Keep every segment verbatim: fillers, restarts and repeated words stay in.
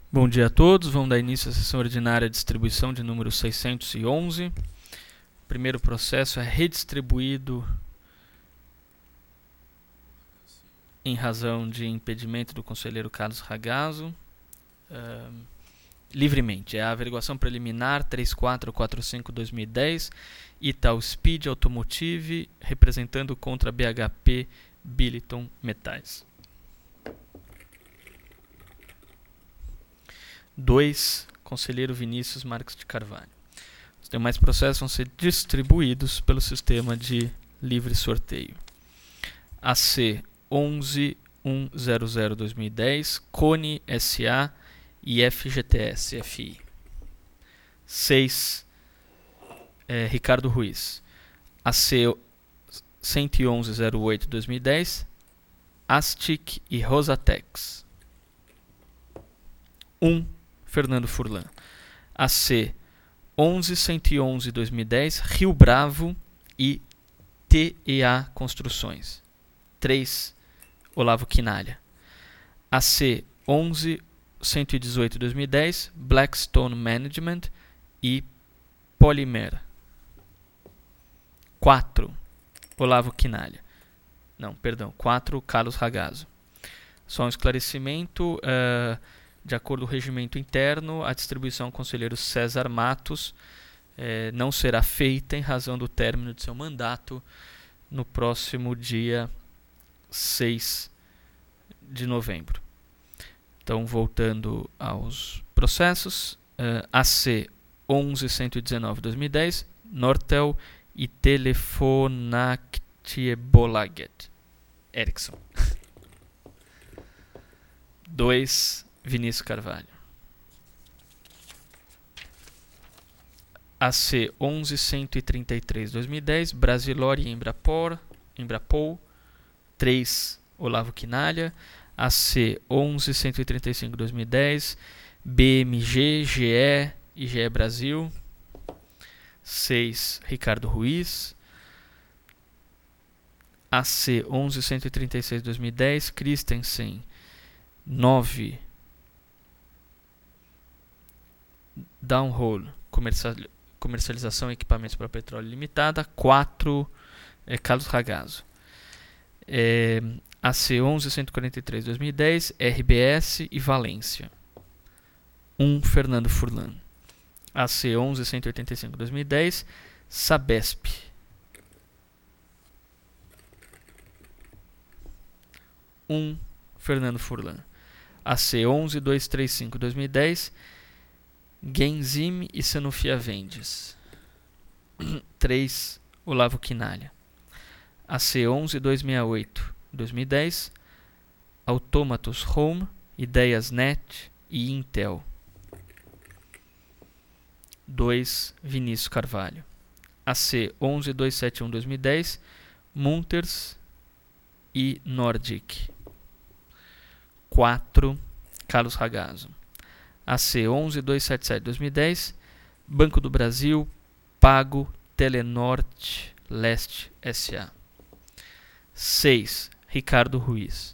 Bom dia a todos, vamos dar início à sessão ordinária de distribuição de número seiscentos e onze. O primeiro processo é redistribuído em razão de impedimento do conselheiro Carlos Ragazzo, uh, livremente. É a averiguação preliminar três quatro quatro cinco barra dois mil e dez, Ital Speed Automotive, representando contra B H P Billiton Metais. dois. Conselheiro Vinícius Marques de Carvalho. Os demais processos vão ser distribuídos pelo sistema de livre sorteio. A C onze mil cento barra dois mil e dez, Cone S A e F G T S F I. seis. É, Ricardo Ruiz. A C cento e onze barra zero oito barra dois mil e dez, Astic e Rosatex. um. Fernando Furlan. A C onze mil cento e onze barra dois mil e dez, Rio Bravo e T E A Construções. três. Olavo Quinalha. A C onze mil cento e dezoito barra dois mil e dez, Blackstone Management e Polymer. quatro. Olavo Quinalha. Não, perdão. quatro. Carlos Ragazzo. Só um esclarecimento. Uh, de acordo com o regimento interno, a distribuição ao conselheiro César Matos eh, não será feita em razão do término de seu mandato no próximo dia seis de novembro. Então, voltando aos processos, uh, A C onze mil cento e dezenove barra dois mil e dez, Nortel e Telefonaktiebolaget Ericsson. dois. Vinícius Carvalho. A C onze mil cento e trinta e três barra dois mil e dez, Brasilor e Embrapor, Embrapol. três. Olavo Quinalha. A C onze mil cento e trinta e cinco barra dois mil e dez, B M G, G E e G E Brasil. seis. Ricardo Ruiz. A C onze mil cento e trinta e seis barra dois mil e dez, Christensen. nove. Downhole, comercialização e equipamentos para petróleo limitada. quatro. É, Carlos Ragazzo. É, A C onze mil cento e quarenta e três barra dois mil e dez, R B S e Valência. um. Fernando Furlan. A C onze mil cento e oitenta e cinco barra dois mil e dez, Sabesp. um. Fernando Furlan. A C onze mil duzentos e trinta e cinco barra dois mil e dez, Genzim e Sanofia Vendes. três. Olavo Quinalha. A C onze mil duzentos e sessenta e oito barra dois mil e dez, Automatos Home, IdeiasNet e Intel. dois. Vinícius Carvalho. A C onze mil duzentos e setenta e um barra dois mil e dez, Munters e Nordic. quatro. Carlos Ragazzo. A C onze mil duzentos e setenta e sete barra dois mil e dez, Banco do Brasil, Pago, Telenorte, Leste S A. seis. Ricardo Ruiz.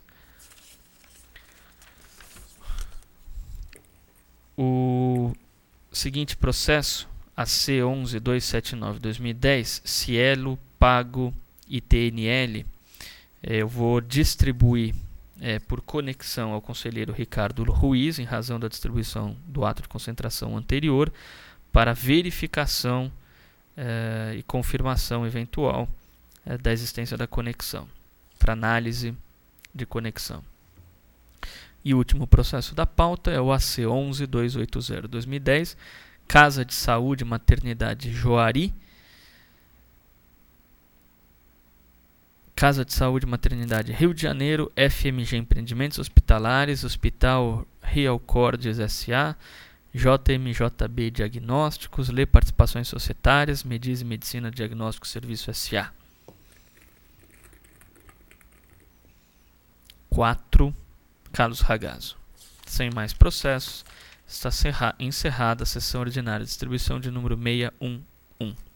O seguinte processo, a C onze mil duzentos e setenta e nove barra dois mil e dez, Cielo, Pago e T N L, eu vou distribuir É, por conexão ao conselheiro Ricardo Ruiz, em razão da distribuição do ato de concentração anterior, para verificação é, e confirmação eventual é, da existência da conexão, para análise de conexão. E o último processo da pauta é o A C onze mil duzentos e oitenta barra dois mil e dez, Casa de Saúde Maternidade Joari, Casa de Saúde Maternidade Rio de Janeiro, F M G Empreendimentos Hospitalares, Hospital Real Cordes S A, J M J B Diagnósticos, Lê Participações Societárias, Mediz Medicina Diagnóstico Serviço S A. quatro. Carlos Ragazzo. Sem mais processos, está encerrada a sessão ordinária de distribuição de número seiscentos e onze.